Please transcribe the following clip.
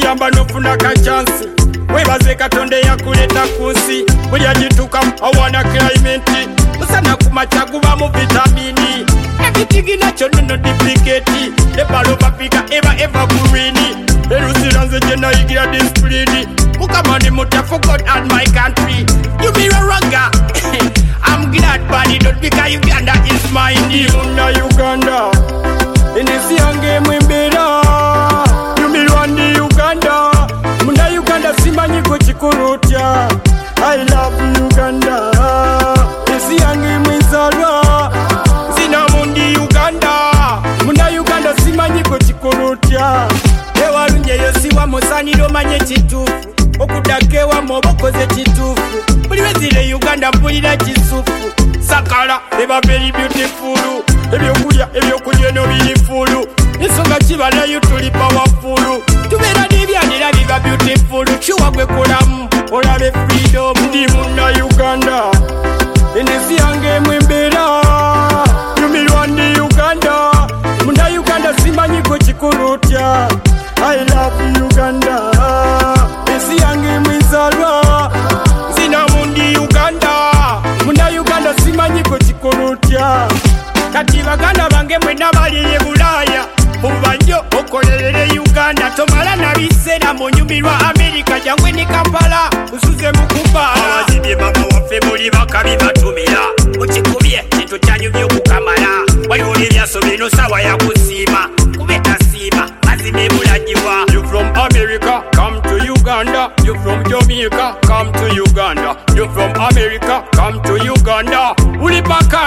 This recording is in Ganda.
kuyamba nofuna kachansi webaze katonde yakuleta kunsi buli agituka awana climate musana kumacha kuba mu vitamini ekitigi nakyo nno duplicate ebalo bafika eva kurini erusiranze jena igira discipline mukamani muta for God and my country you be a rugger I'm glad body don't because Uganda is mine Muna Uganda inisi yange mwimbira you be Rwanda Uganda Muna Uganda simanyi kuchikurutya I love Uganda inisi yange mwizalwa zina mundi Uganda Muna Uganda simanyi kuchikurutya ewalunye yosiwa musaniro manye chitufu okudakewa mobokoze chitufu buli wezire Uganda mpulira kisufu sakala eba very beautiful ebyokulya no birifulu ensonga kibalayo tuli powerful tubeera n'ebyanira biba beautiful kiwa gwe kolamu olabe freedom ndi muna Uganda ensi yange mwembeera yumirwa ndi Uganda muna Uganda simanyi ko kikulutya I love Uganda ensi yange mwizalwa zina mundi Uganda muna Uganda simanyi ko kikulutya kati baganda bange mwena baliye Bulaya ubanjo okolelele Uganda tomala na bisera mu nyumirwa Amerika jangwe ni Kampala usuze mukubala abazibye mama waffe muli bakabi batumira ukikubye kintu kyanyu byokukamala waliwo ebyasobino sawa ya kusima kubeta sima azime bulajiwa you from America come to Uganda you from Jamaica come to Uganda you from America come to Uganda uli baka